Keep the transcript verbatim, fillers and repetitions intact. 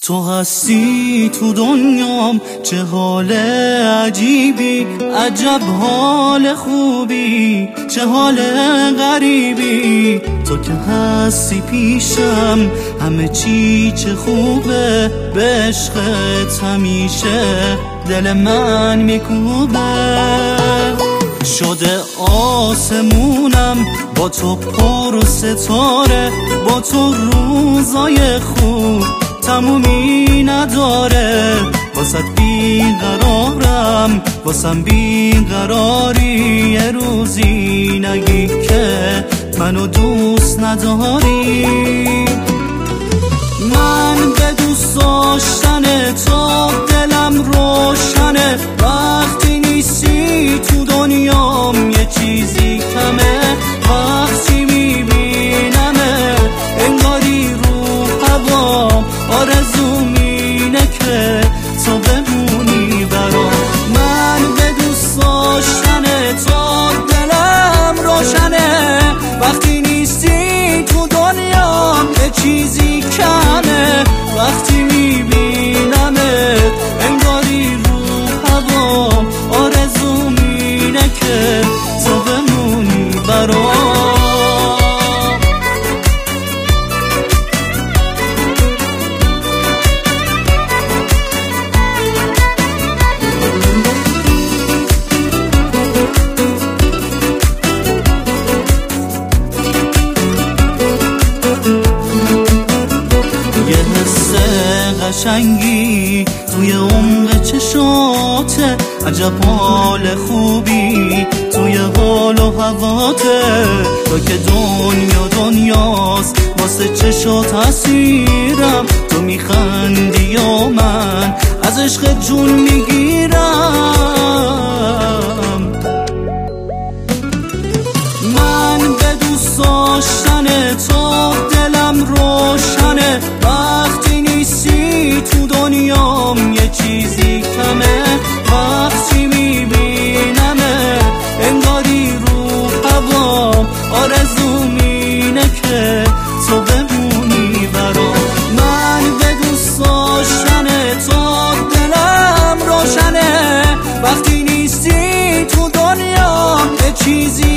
تو هستی تو دنیام، چه حال عجیبی، عجب حال خوبی، چه حال غریبی. تو که هستی پیشم همه چی چه خوبه، به عشقت همیشه دل من میکوبه. شده آسمونم با تو پر و ستاره، با تو روزای خوب تمومی نداره. واسه بیقرارم، واسم بیقراری، یه روزی نگی که منو دوست نداری. من به دوست داشتن تو دلم روشنه، وقتی نیستی تو دنیام یه چیزی کمه. وقتی میبینمه انگاری رو هوام آرزوم اینه که تو بمونی برام. من به دوست داشتن تو دلم روشنه، وقتی نیستی تو دنیام یه چیزی کمه. وقتی میبینمت انگاری رو هوام آرزوم اینه که تو بمونی برام. قشنگی توی عمق چشاته، عجب حال خوبی توی حال و هواته. تو که دنیا دنیاست واسه چشات اسیرم، تو میخندی و من از عشق جون میگیرم. من به دوست داشتن تو دلم روشنه، وقتی نیستی تو دنیام یه چیزی کمه. وقتی میبینمه انگاری رو هوام آرزوم اینه که تو بمونی برام. من به دوست داشتن تو دلم روشنه، وقتی نیستی تو دنیام یه چیزی